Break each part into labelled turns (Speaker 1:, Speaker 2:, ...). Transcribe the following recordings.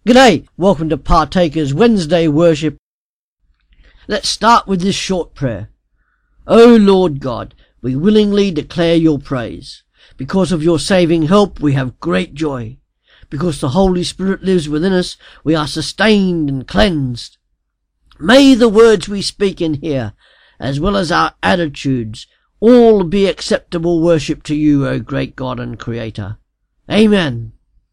Speaker 1: G'day, welcome to Partakers Wednesday Worship. Let's start with this short prayer. O Lord God, we willingly declare your praise. Because of your saving help, we have great joy. Because the Holy Spirit lives within us, we are sustained and cleansed. May the words we speak in here, as well as our attitudes, all be acceptable worship to you, O great God and Creator. Amen.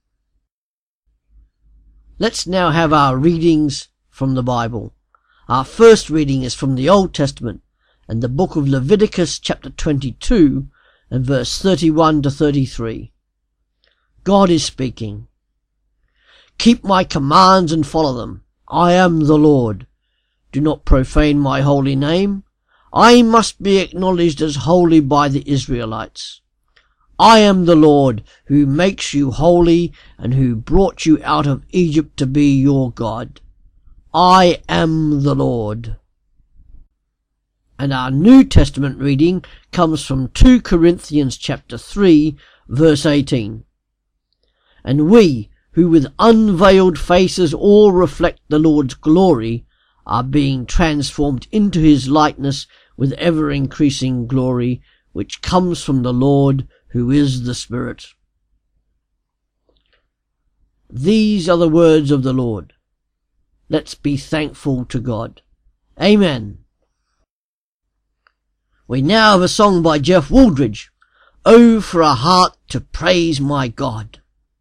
Speaker 1: Let's now have our readings from the Bible. Our first reading is from the Old Testament and the book of Leviticus chapter 22 and verse 31 to 33. God is speaking. Keep my commands and follow them. I am the Lord. Do not profane my holy name. I must be acknowledged as holy by the Israelites. I am the Lord who makes you holy and who brought you out of Egypt to be your God. I am the Lord. And our New Testament reading comes from 2 Corinthians chapter 3 verse 18. And we, who with unveiled faces all reflect the Lord's glory, are being transformed into his likeness with ever-increasing glory, which comes from the Lord, who is the Spirit. These are the words of the Lord. Let's be thankful to God. Amen. We now have a song by Jeff Wooldridge. Oh, for a heart to praise my God.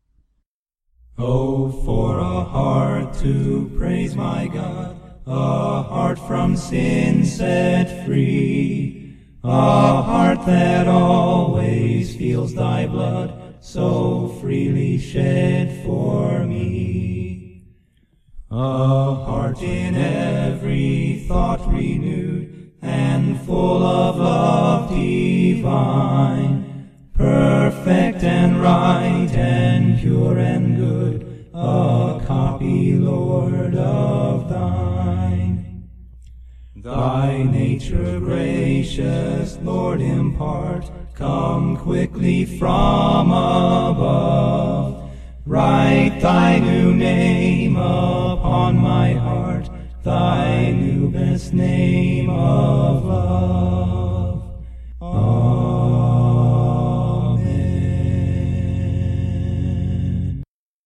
Speaker 2: Oh, for a heart to praise my God, a heart from sin set free, a heart that always feels thy blood so freely shed for me. A heart in every thought renewed and full of love divine, perfect and right and pure and good, a copy, Lord, of thine. Thy nature gracious, Lord, impart, come quickly from above. Write thy new name upon my heart, thy new best name of love. Amen.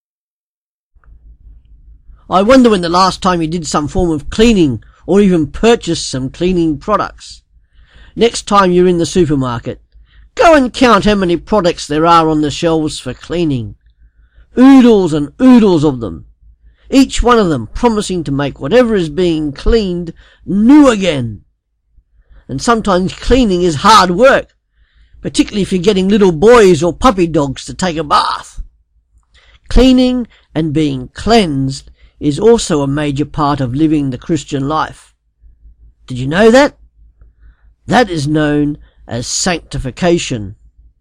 Speaker 1: I wonder when the last time you did some form of cleaning or even purchased some cleaning products. Next time you're in the supermarket, go and count how many products there are on the shelves for cleaning. Oodles and oodles of them. Each one of them promising to make whatever is being cleaned new again. And sometimes cleaning is hard work, particularly if you're getting little boys or puppy dogs to take a bath. Cleaning and being cleansed is also a major part of living the Christian life. Did you know that? That is known as sanctification.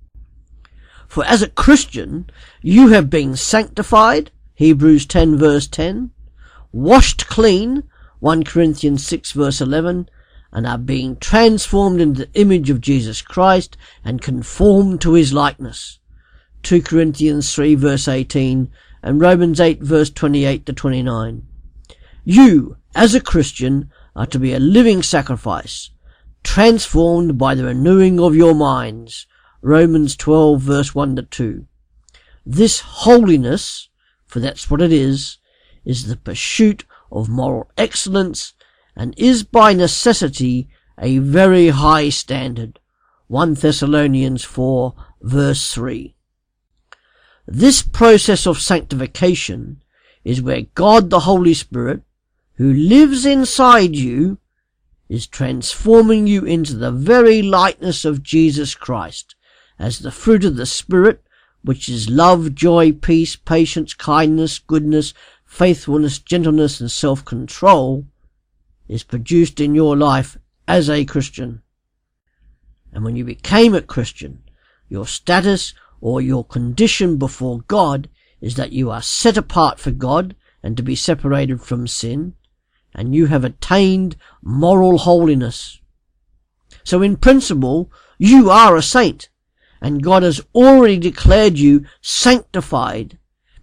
Speaker 1: For as a Christian, you have been sanctified, Hebrews 10 verse 10, washed clean, 1 Corinthians 6 verse 11, and are being transformed into the image of Jesus Christ and conformed to his likeness, 2 Corinthians 3 verse 18, and Romans 8 verse 28 to 29. You, as a Christian, are to be a living sacrifice, transformed by the renewing of your minds, Romans 12 verse 1 to 2. This holiness, for that's what it is the pursuit of moral excellence and is by necessity a very high standard, 1 Thessalonians 4 verse 3. This process of sanctification is where God the Holy Spirit, who lives inside you, is transforming you into the very likeness of Jesus Christ, as the fruit of the Spirit, which is love, joy, peace, patience, kindness, goodness, faithfulness, gentleness, and self-control, is produced in your life as a Christian. And when you became a Christian, your status or your condition before God is that you are set apart for God and to be separated from sin, and you have attained moral holiness. So in principle, you are a saint, and God has already declared you sanctified,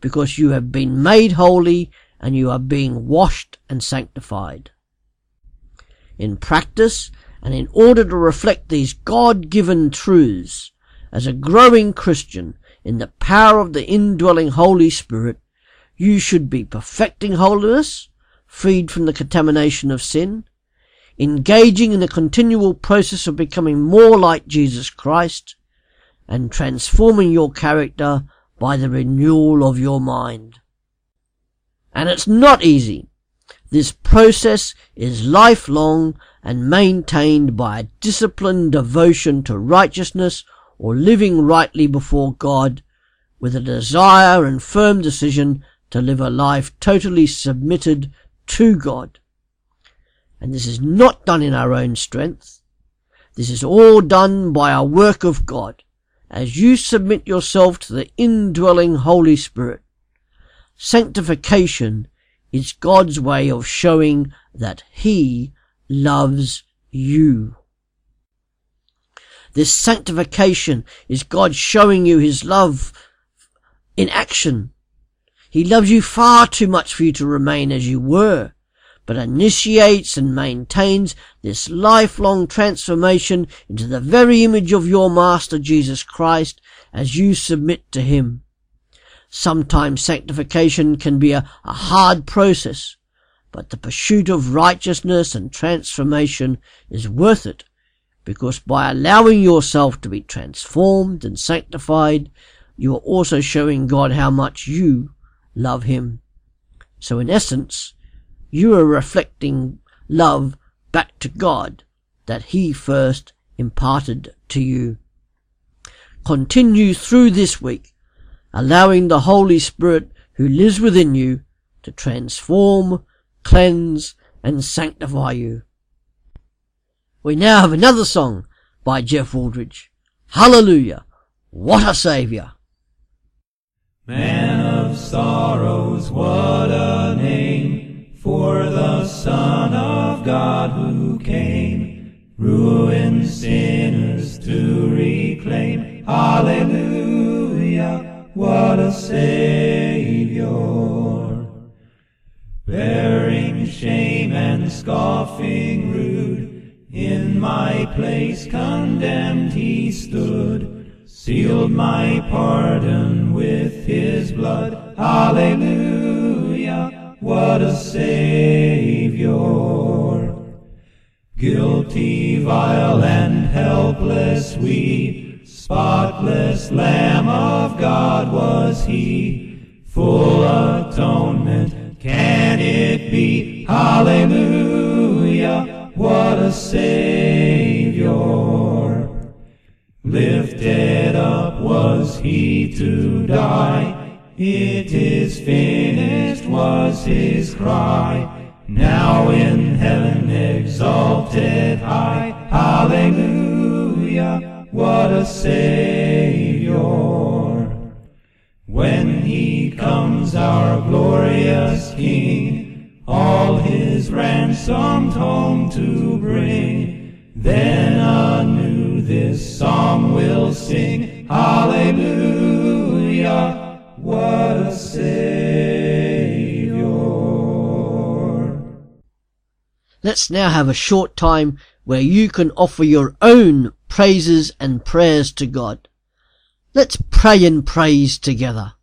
Speaker 1: because you have been made holy and you are being washed and sanctified. In practice, and in order to reflect these God-given truths, as a growing Christian in the power of the indwelling Holy Spirit, you should be perfecting holiness, freed from the contamination of sin, engaging in a continual process of becoming more like Jesus Christ, and transforming your character by the renewal of your mind. And it's not easy. This process is lifelong and maintained by a disciplined devotion to righteousness or living rightly before God, with a desire and firm decision to live a life totally submitted to God. And this is not done in our own strength. This is all done by a work of God, as you submit yourself to the indwelling Holy Spirit. Sanctification is God's way of showing that He loves you. This sanctification is God showing you His love in action. He loves you far too much for you to remain as you were, but initiates and maintains this lifelong transformation into the very image of your Master Jesus Christ as you submit to Him. Sometimes sanctification can be a hard process, but the pursuit of righteousness and transformation is worth it, because by allowing yourself to be transformed and sanctified, you are also showing God how much you love Him. So in essence, you are reflecting love back to God that He first imparted to you. Continue through this week, allowing the Holy Spirit who lives within you to transform, cleanse, and sanctify you. We now have another song by Jeff Wooldridge. Hallelujah! What a Saviour!
Speaker 2: Man of sorrows, what a name for the Son of God who came, ruined sinners to reclaim. Hallelujah, what a Savior! Bearing shame and scoffing rude, in my place condemned He stood, sealed my pardon with His blood. Hallelujah, what a Savior! Guilty, vile, and helpless we, spotless Lamb of God was He, full atonement can it be? Hallelujah, what a Savior! Lifted up was He to die, it is finished was His cry, now in heaven exalted high. Hallelujah, what a Savior! When He comes, our glorious King, all His ransomed home to bring, then anew this song we'll sing. Hallelujah, what a Savior!
Speaker 1: Let's now have a short time where you can offer your own praises and prayers to God. Let's pray and praise together.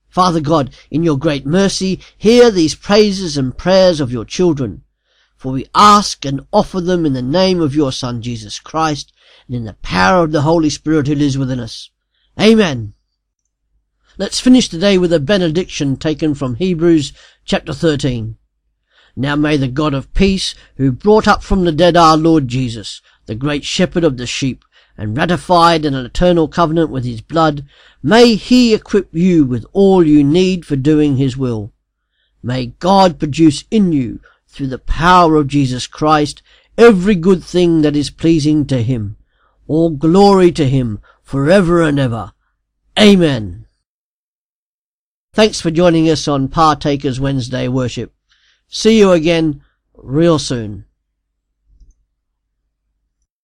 Speaker 1: Father God, in your great mercy, hear these praises and prayers of your children. For we ask and offer them in the name of your Son, Jesus Christ, and in the power of the Holy Spirit who lives within us. Amen. Let's finish today with a benediction taken from Hebrews chapter 13. Now may the God of peace, who brought up from the dead our Lord Jesus, the great shepherd of the sheep, and ratified an eternal covenant with his blood, may he equip you with all you need for doing his will. May God produce in you, through the power of Jesus Christ, every good thing that is pleasing to him. All glory to him forever and ever. Amen. Thanks for joining us on Partakers Wednesday worship. See you again real soon.